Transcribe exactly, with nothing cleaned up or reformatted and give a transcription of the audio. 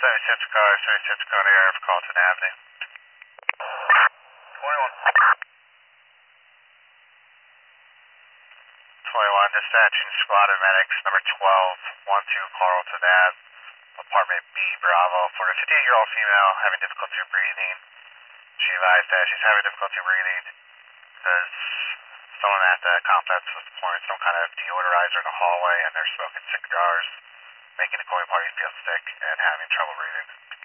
seventy-six car, seventy-six car area of Carlton Avenue. twenty-one. twenty-one, dispatching squad of medics, number twelve, one two Carlton Ave, apartment B, Bravo, for a fifty-eight-year-old female having difficulty breathing. She advised that she's having difficulty breathing because someone at the complex was pouring some kind of deodorizer in the hallway and they're smoking cigars, making the going party feel sick and having trouble breathing.